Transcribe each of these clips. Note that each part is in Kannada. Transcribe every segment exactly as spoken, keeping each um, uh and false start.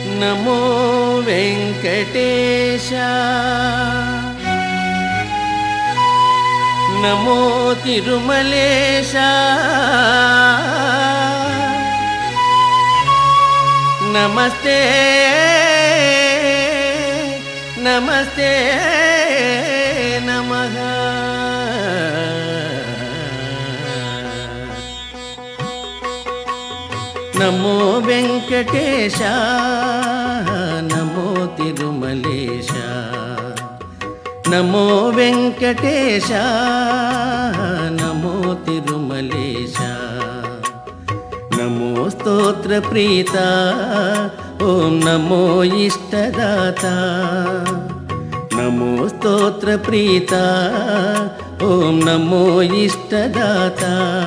ನಮೋ ವೆಂಕಟೇಶ ನಮೋ ತಿರುಮಲೇಶ ನಮಸ್ತೆ ನಮಸ್ತೆ ನಮಃ. ನಮೋ ವೆಂಕಟೇಶ ನಮೋ ತಿರುಮಲೇಶ ನಮೋ ವೆಂಕಟೇಶ ನಮೋ ತಿರುಮಲೇಶ. ನಮೋ ಸ್ತೋತ್ರ ಪ್ರೀತ ಓಂ ನಮೋ ಇಷ್ಟದಾತ. ನಮೋ ಸ್ತೋತ್ರ ಪ್ರೀತ ಓಂ ನಮೋ ಇಷ್ಟದಾತ.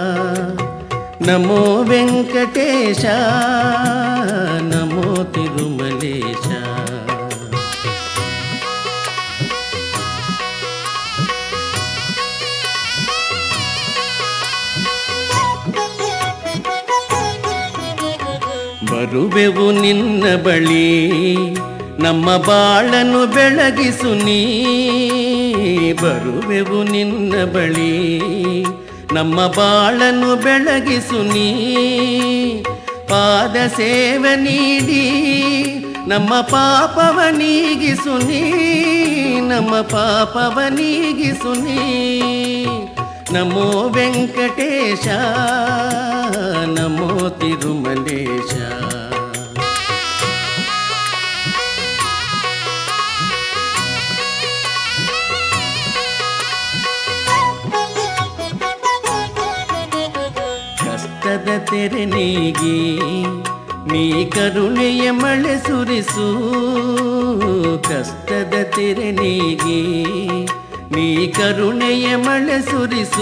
ನಮೋ ವೆಂಕಟೇಶ ನಮೋ ತಿರುಮಲೇಶ. ಬರುವೆವು ನಿನ್ನ ಬಳಿ ನಮ್ಮ ಬಾಳನ್ನು ಬೆಳಗಿಸು ನೀ. ಬರುವೆವು ನಿನ್ನ ಬಳಿ ನಮ್ಮ ಬಾಳನ್ನು ಬೆಳಗಿಸು ನೀ. ಪಾದ ಸೇವೆ ನೀಡಿ ನಮ್ಮ ಪಾಪವ ನೀಗಿಸು ನೀ. ನಮ್ಮ ಪಾಪವ ನೀಗಿಸು ನೀ. ನಮೋ ವೆಂಕಟೇಶ ನಮೋ ತಿರುಮಲೇಶ. ಕಷ್ಟದ ತೆರೆ ನೀಗಿ ನೀ ಕರುಣೆಯ ಮಳೆ ಸುರಿಸು. ಕಷ್ಟದ ತೆರೆ ನೀಗಿ ನೀ ಕರುಣೆಯ ಮಳೆ ಸುರಿಸು.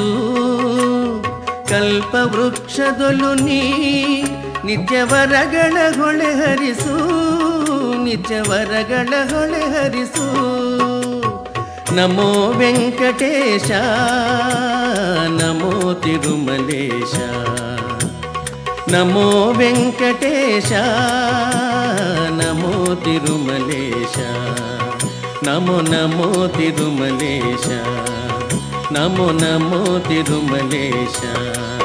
ಕಲ್ಪ ವೃಕ್ಷದೊಲು ನೀ ನಿತ್ಯ ವರಗಳ ಹೊಳೆ ಹರಿಸು. ನಿತ್ಯ ವರಗಳ ಹೊಳೆ ಹರಿಸು. ನಮೋ ವೆಂಕಟೇಶ ನಮೋ ತಿರುಮಲೇಶ. ನಮೋ ವೆಂಕಟೇಶ ನಮೋ ತಿರುಮಲೇಶ. ನಮೋ ನಮೋ ತಿರುಮಲೇಶ. ನಮೋ ನಮೋ ತಿರುಮಲೇಶ.